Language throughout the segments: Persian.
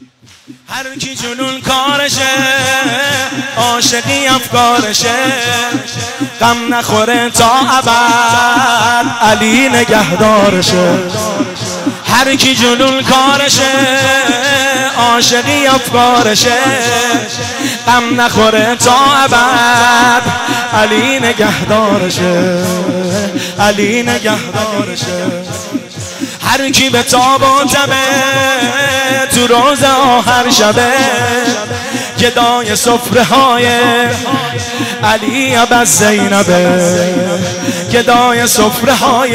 هر کی جنون کارشه، عاشقی افکارشه، غم نخوره تا ابد، علی نگهدارشه. هر کی جنون کارشه، عاشقی افکارشه، غم نخوره تا ابد، علی نگهدارشه، علی نگهدارشه. هر کی به تاب و تبه تو روز آخر شبه، گدای سفره های علی ابا زینبه، گدای سفره های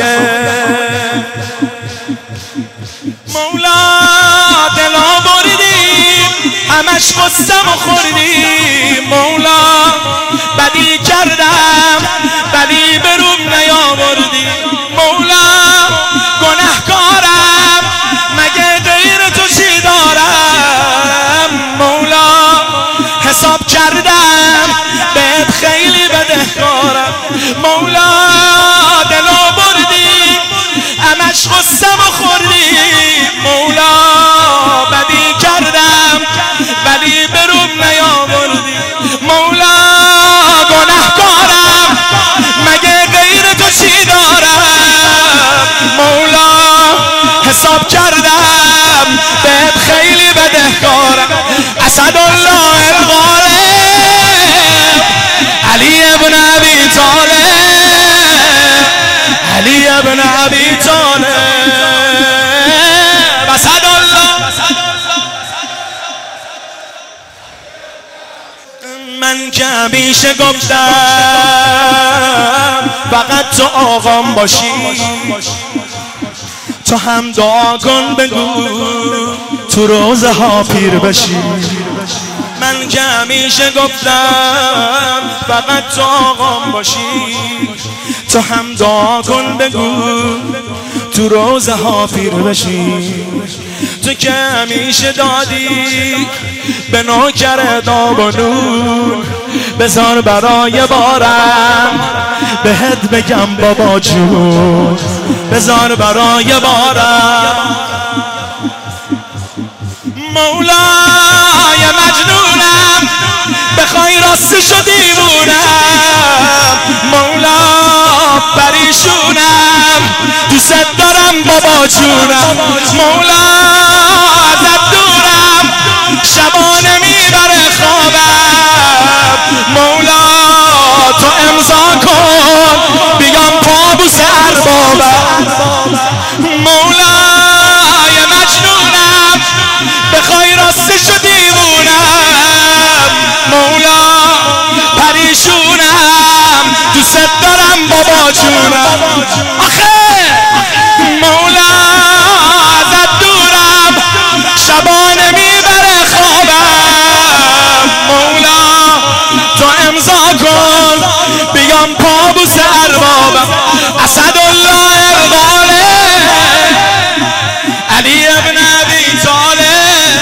مولا. دلا بریدیم همش قسم و خوردیم مولا، بدی کردم بدی به روم نیاوردی مولا. گناهکارم مگه غیر تو چی دارم مولا. حساب کردم بهت خیلی بدهکارم مولا. دلو بردی همش قسم و خوردی مولا، بدی کردم ولی به روم نیاوردی مولا. گناهکارم مگه غیر تو چی دارم مولا. حساب کردم بهت خیلی بدهکارم. اسدالله الغالب علی ابن ابی طالب، علی ابن ابی طالب. اسدالله. من که همیشه گفتم فقط تو آقام باشی، تو هم دعا کن بگو تو روزه ها پیر بشی. من که همیشه گفتم فقط تو آقام باشی، تو هم دعا کن بگو تو روزه ها پیر بشی. تو که همیشه دادی به نوکر داب و نون، بذار برای بارم بهت بگم بابا جون، بذار برای بارم مولای مجنونم. بخوای راستشو دیوونم مولا، پریشونم دوست دارم بابا جونم مولا. ازت دورم شبانه میبره خوابم مولا. تو امضا کن بیام پابوس اربابم مولای مجنونم. بخوای راستشو دیوونم مولا، پریشونم دوست دارم بابا جونم. آخه مولا ازت دورم شبانه میبره خوابم مولا. تو امضا کن بیام پابوس اربابم. اسدالله الغالب علی ابن ابی طالب.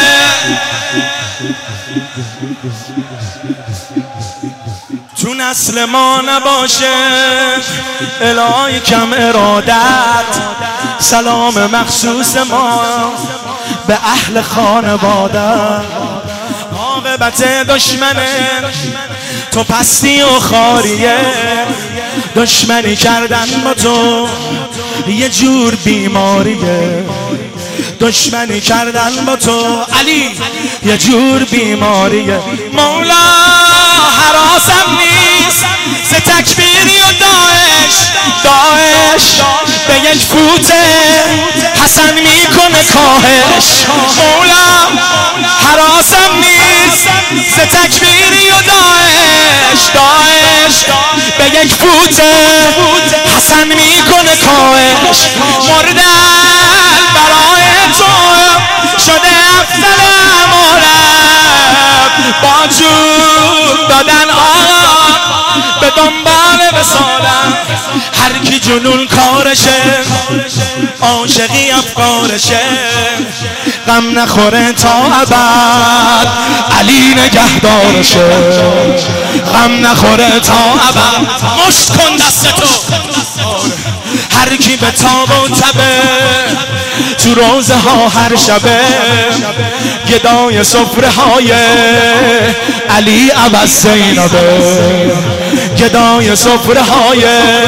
تو نسل ما نباشه الهی کم ارادت، سلام مخصوص ما به اهل خانواده. عاقبت دشمنه تو پستی و خاریه، دشمنی کردن با تو یه جور بیماریه، دشمنی کردن با تو علی یه جور بیماریه مولا. حراسم نیست ز تکبیری و داعش، داعش به یک فوته حسن میکنه کاهش مولا. حراسم نیست ز تکبیری و داعش، داعش به یک فوته حسن میکنه کاهش. مردن برای تو شده افضل اعمالم، با جون دادن آقا به دنبال وصالم. هر کی جنون کارشه، عاشقی افکارشه، غم نخوره تا ابد، علی نگهدارشه. غم نخوره تا ابد. مشت کن دستتو. هر کی به تاب و تبه تو روزه ها هر شبه، گدای سفره های علی عوض زینبه، گدای سفره های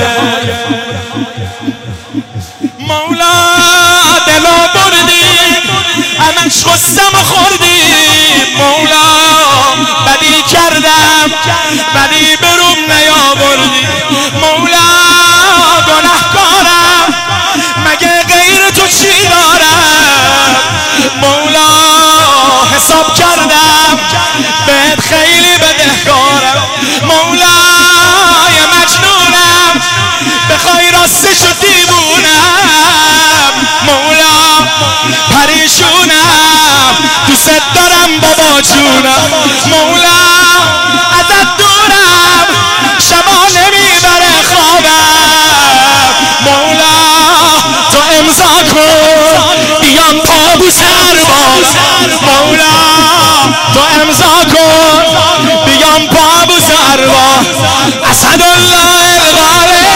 مولا دلا بردی همش خستم و خوردی مولا بدی کردم بدی بروم نیاوردی مولا گناهکارم مگه غیر تو چی دارم مولا حساب کردم بهت خیلی بدهکارم مولا یه مجنونم بخوای راستشو دیوونم مولا پریشونم دوست دارم بابا جونم مولا ازت دورم شما نمیبره خوابم مولا تو امضا کن بیام پا سرباز مولا تو امضا کن بیام پا سرباز اسدالله الغالب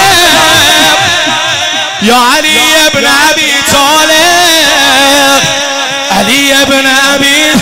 یا علی ابن ابی طالب علی ابن ابی